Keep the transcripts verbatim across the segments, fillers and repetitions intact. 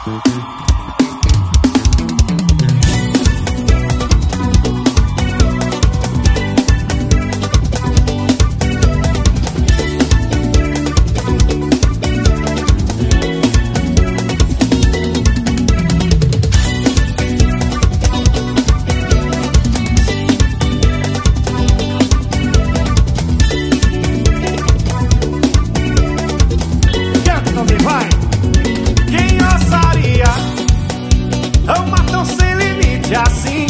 Assim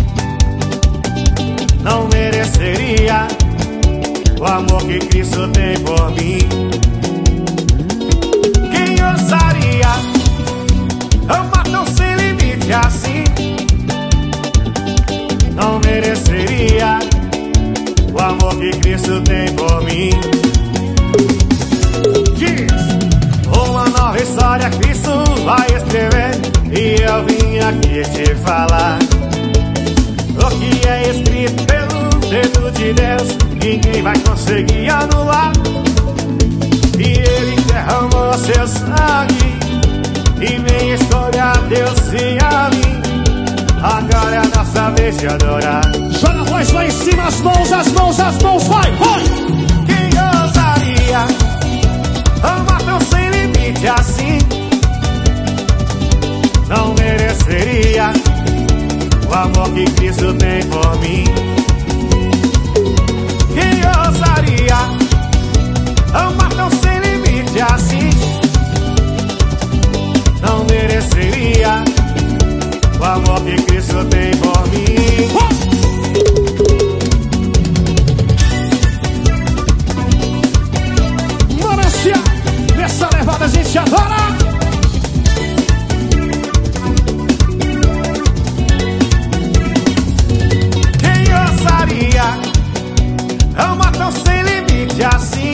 não mereceria o amor que Cristo tem por mim. Quem ousaria amar tão sem limite assim? Não mereceria o amor que Cristo tem por mim. Diz, uma nova história Cristo vai escrever, e eu vim aqui te falar o que é escrito pelo dedo de Deus, ninguém vai conseguir anular. E Ele derramou seu sangue, e minha história Deus e a mim. Agora é a nossa vez de adorar. Joga a voz lá em cima, as mãos, as mãos, as mãos, vai, vai! Quem ousaria amar tão sem limite assim? Não mereceria o amor que Cristo tem por mim. Quem ousaria amar tão sem limite assim? Não mereceria o amor que Cristo tem por mim. Manancia, nessa levada a gente adora. Amar tão sem limite assim?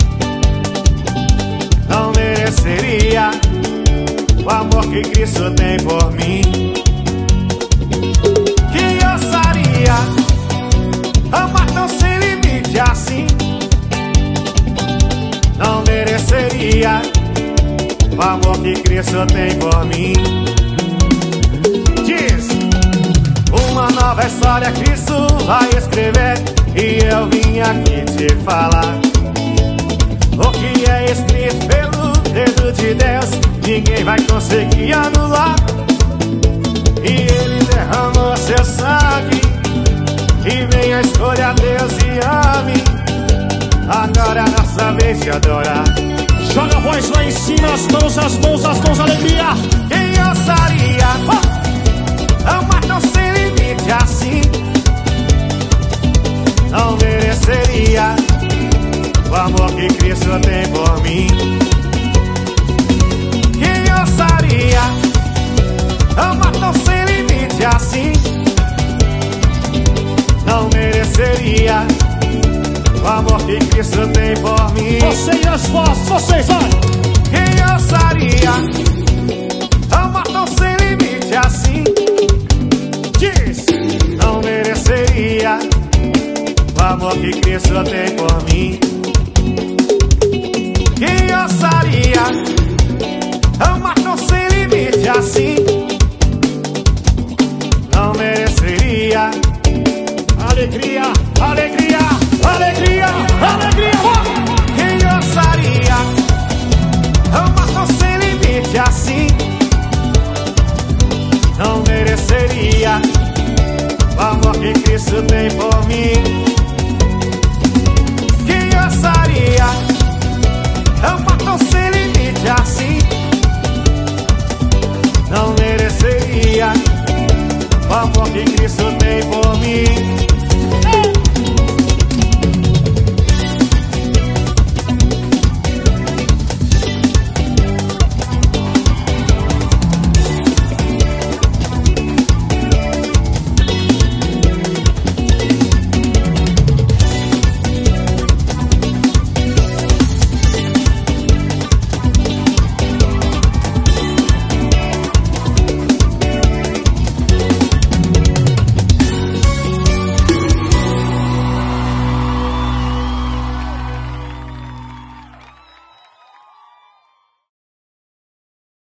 Não mereceria o amor que Cristo tem por mim. Quem ousaria amar tão sem limite assim? Não mereceria o amor que Cristo tem por mim. Diz, uma nova história Cristo vai escrever, e eu vim aqui te falar o que é escrito pelo dedo de Deus, ninguém vai conseguir anular. E Ele derramou seu sangue, e minha escolha a Deus e a mim. Agora é a nossa vez de adorar. Joga a voz lá em cima, as mãos, as mãos, as mãos, alegria. Quem ousaria amar tão sem limite assim? Não mereceria o amor que Cristo tem por mim. Quem ousaria amar tão sem limite assim? Não mereceria o amor que Cristo tem por mim. Você e as vozes, vocês, vai! Quem ousaria amar tão sem limite assim? Diz, não mereceria o amor que Cristo tem por mim. Quem ousaria amar tão sem limite assim?